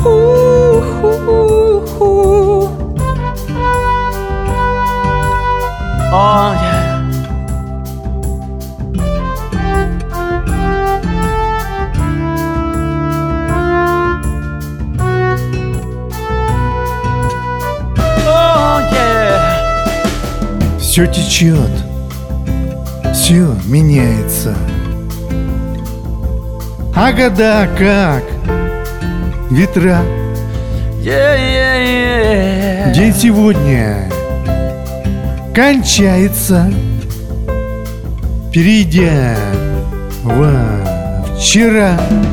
Oh yeah. Oh yeah. Все течет, все меняется, а года как ветра. Yeah, yeah, yeah. День сегодня кончается, перейдя во вчера.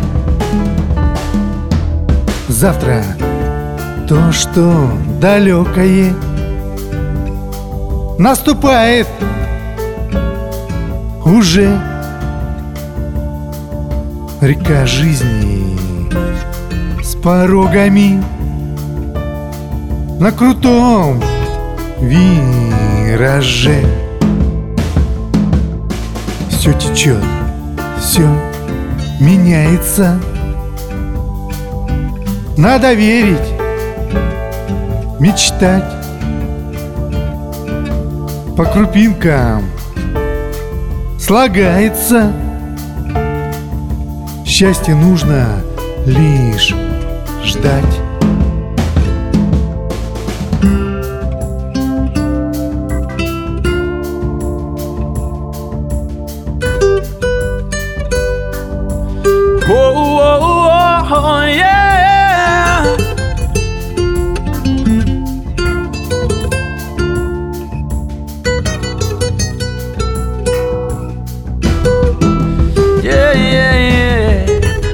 Завтра то, что далекое, наступает уже. Река жизни с порогами на крутом вираже. Все течет, все меняется. Надо верить, мечтать. По крупинкам слагается. Счастье нужно лишь ждать. Oh yeah. Yeah, yeah, yeah.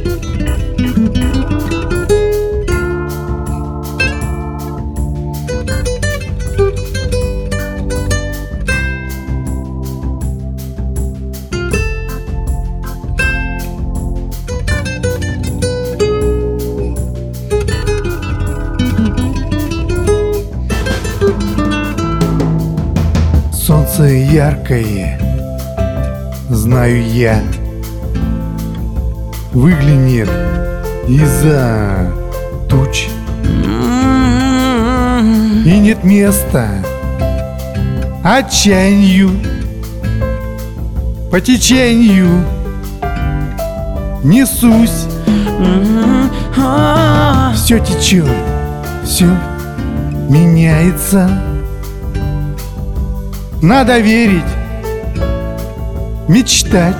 Солнце яркое, знаю я, выглянет из-за туч. И нет места отчаянию, по течению несусь. Все течет, все меняется. Надо верить, мечтать.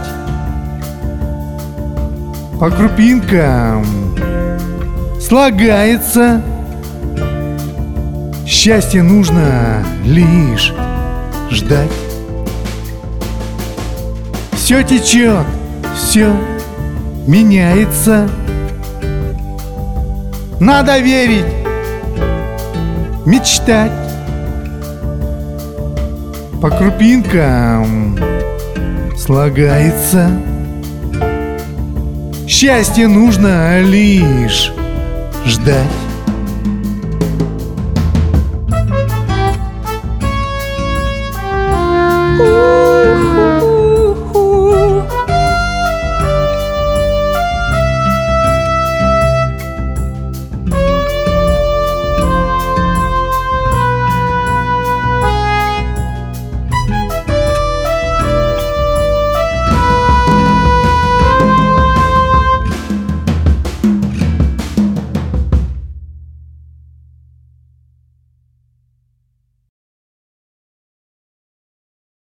По крупинкам слагается. Счастье нужно лишь ждать. Все течет, все меняется. Надо верить, мечтать. По крупинкам слагается. Счастье нужно лишь ждать.